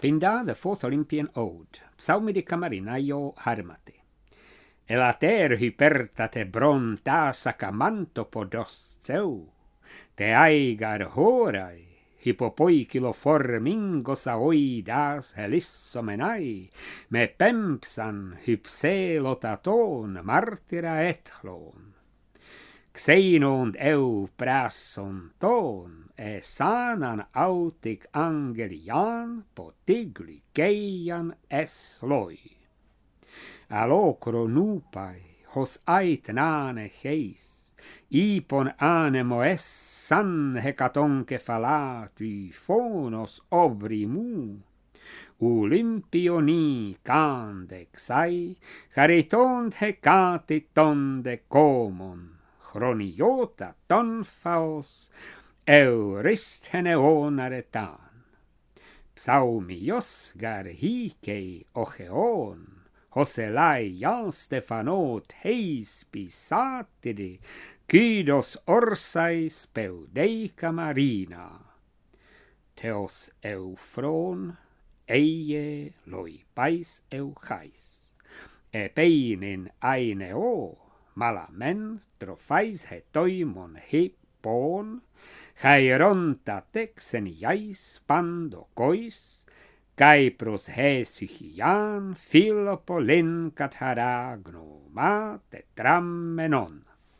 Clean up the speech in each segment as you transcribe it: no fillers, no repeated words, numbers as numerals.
Pinda, the fourth Olympian ode, psalmi di Camarinaio Harmate. Elater hyperta te bronta sacamanto podos seu, te aigar horai, hippopoikilo formingos aoidas helissomenai, me pempsan hypselotaton martyra ethlon. Xenond eu prasson ton, e sanan autic angelian potigli geian esloi. Alocro nupai, hos aitnane heis, ipon anemo es san hecatonque falati fonos obrimu, Olympioni candexai, charitont hecatit tonde comon, chroniota tonfaos, eurystheneon aretan. Psalmios garhikei ocheon, hoselai jan Stefanot heis pisatidi, kydos orsais peudeica marina. Theos eufron, eie loipais euchais, epeinin aineo, malamen trophais hetoimon hippon, chaironta texen iais pandokois, caipros hesychian philopolin catharagno ma tetrammenon.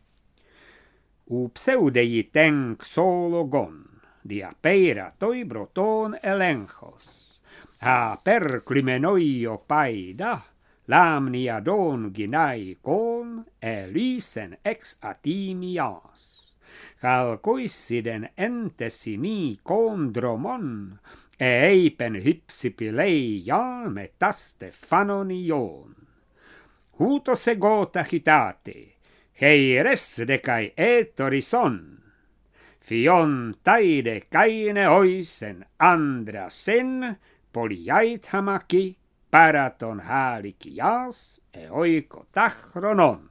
U pseudei ten xologon, diapeira toi broton elenchos, a perclimenoio paida, lamniadon ginaikon, elysen ex atimias, calcoisiden entesini condromon, eipen hypsipileian metaste fanonion. Huto segota hitate, heires decai etorison, fion taide caine oisen andrasen, poliait hamaki, paraton halikias, oiko tachronon.